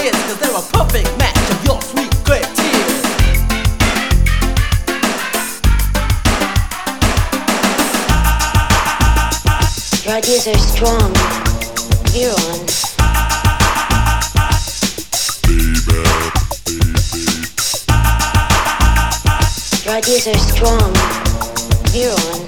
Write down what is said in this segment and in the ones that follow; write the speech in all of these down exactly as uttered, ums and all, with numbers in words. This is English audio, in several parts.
years, cause they're a perfect match of your sweet clear tears. Your ideas are strong, virulent. Your ideas are strong, virulent.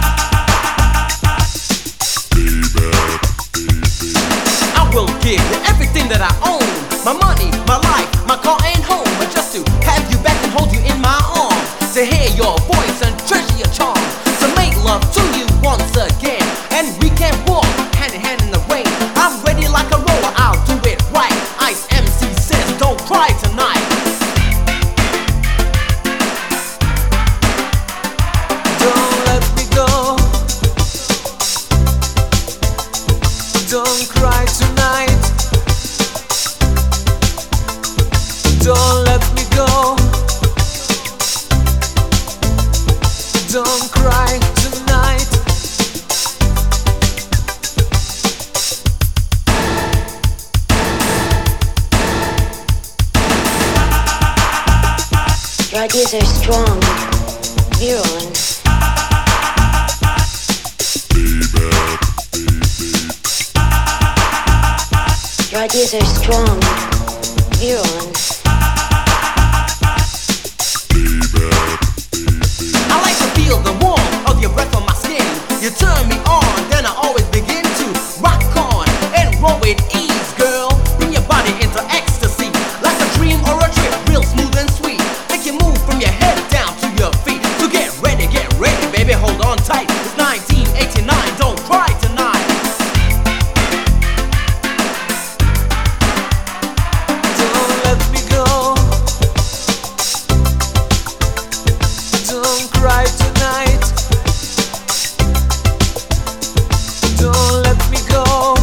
I will give you everything that I own. My money, my life, my car and home. But just to have you back and hold you in my arms, to hear your voice and treasure your charm, to make love to you once again. And we can walk hand in hand in the rain. I'm ready like a roller, I'll do it right. Ice M C says don't cry tonight. Don't let me go. Don't cry tonight. Don't let me go. Don't cry tonight. Your ideas are strong, virulent. Your ideas are strong, virulent. I like to feel the warmth of your breath on my skin. You turn me on, then I always begin to rock on and roll with ease, girl. Bring your body into ecstasy, like a dream or a trip, real smooth and sweet. Make you move from your head down to your feet. So get ready, get ready, baby, hold on tight. It's nineteen eighty-nine, don't cry tonight. Don't let me go. Don't cry tonight. Don't let me go.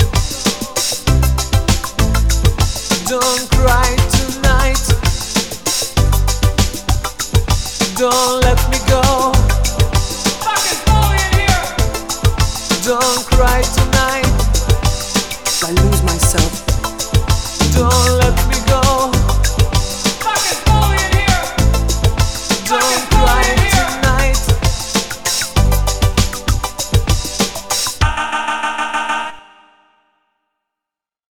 Don't cry tonight. Don't let me go. Fucking Foley in here. Don't cry tonight. I lose myself. Don't let me go.